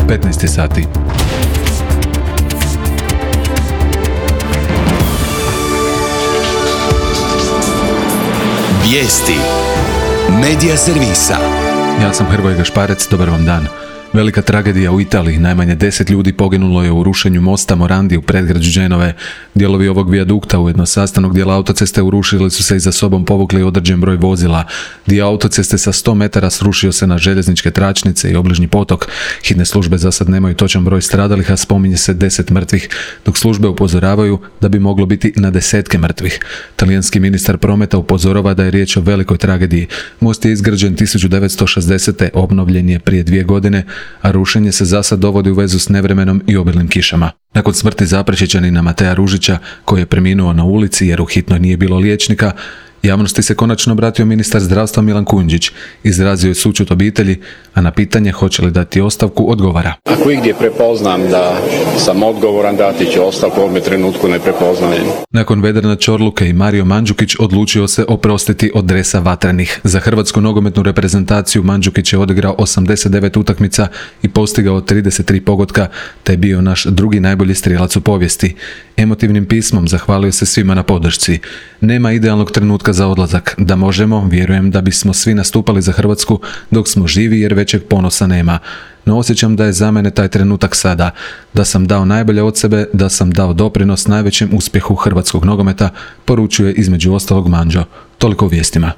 15 sati. Vijesti Medija servisa. Ja sam Hrvoje Gašparec, dobar vam dan. Velika tragedija u Italiji, najmanje 10 ljudi poginulo je u rušenju mosta Morandi u predgrađu Genove. Dijelovi ovog vijadukta ujedno sastavnog dijela autoceste urušili su se i za sobom povukli određen broj vozila. Dio autoceste sa 100 metara srušio se na željezničke tračnice i obližnji potok. Hitne službe za sad nemaju točan broj stradalih, a spominje se 10 mrtvih, dok službe upozoravaju da bi moglo biti na desetke mrtvih. Talijanski ministar prometa upozorava da je riječ o velikoj tragediji. Most je izgrađen 1960. obnovljen je prije 2 godine, a rušenje se zasad dovodi u vezu s nevremenom i obilnim kišama. Nakon smrti Zaprešićanina Mateja Ružića, koji je preminuo na ulici jer u hitnoj nije bilo liječnika, javnosti se konačno obratio ministar zdravstva Milan Kujundžić. Izrazio je sućut obitelji, a na pitanje hoće li dati ostavku odgovara. Ako igdje prepoznam da sam odgovoran, dati ću ostavku, u ovom trenutku ne prepoznajem. Nakon Vedrana Čorluke i Mario Mandžukić odlučio se oprostiti od dresa vatrenih. Za hrvatsku nogometnu reprezentaciju Mandžukić je odigrao 89 utakmica i postigao 33 pogotka, te je bio naš drugi najbolji strijelac u povijesti. Emotivnim pismom zahvalio se svima na podršci. Nema idealnog trenutka za odlazak. Da možemo, vjerujem da bismo svi nastupali za Hrvatsku dok smo živi jer većeg ponosa nema. No osjećam da je za mene taj trenutak sada, da sam dao najbolje od sebe, da sam dao doprinos najvećem uspjehu hrvatskog nogometa, poručuje između ostalog Mandžo. Toliko u vijestima.